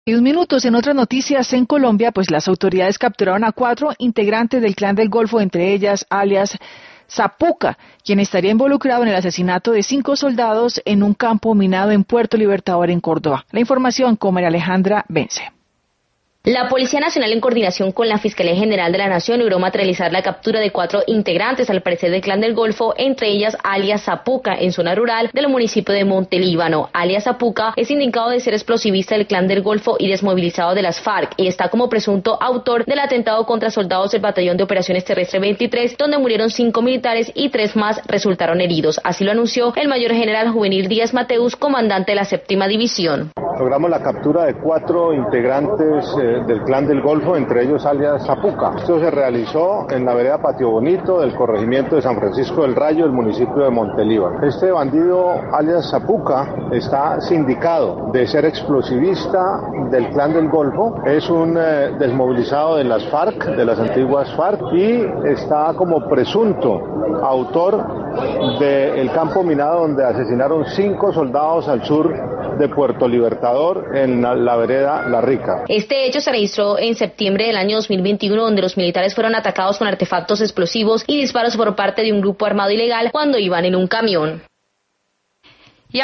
Y un minutos en otras noticias en Colombia, pues las autoridades capturaron a 4 integrantes del Clan del Golfo, entre ellas alias Zapuca, quien estaría involucrado en el asesinato de 5 soldados en un campo minado en Puerto Libertador, en Córdoba. La información con María Alejandra Vence. La Policía Nacional, en coordinación con la Fiscalía General de la Nación, logró materializar la captura de 4 integrantes, al parecer del Clan del Golfo, entre ellas alias Zapuca, en zona rural del municipio de Montelíbano. Alias Zapuca es indicado de ser explosivista del Clan del Golfo y desmovilizado de las FARC, y está como presunto autor del atentado contra soldados del Batallón de Operaciones Terrestre 23, donde murieron 5 militares y 3 más resultaron heridos. Así lo anunció el mayor general Juvenil Díaz Mateus, comandante de la 7ª División. Logramos la captura de 4 integrantes del Clan del Golfo, entre ellos alias Zapuca. Esto se realizó en la vereda Patio Bonito del corregimiento de San Francisco del Rayo, del municipio de Montelíbano. Este bandido alias Zapuca está sindicado de ser explosivista del Clan del Golfo, es un desmovilizado de las FARC, de las antiguas FARC, y está como presunto autor del campo minado donde asesinaron 5 soldados al sur de Puerto Libertador, en la vereda La Rica. Este hecho se registró en septiembre del año 2021, donde los militares fueron atacados con artefactos explosivos y disparos por parte de un grupo armado ilegal cuando iban en un camión.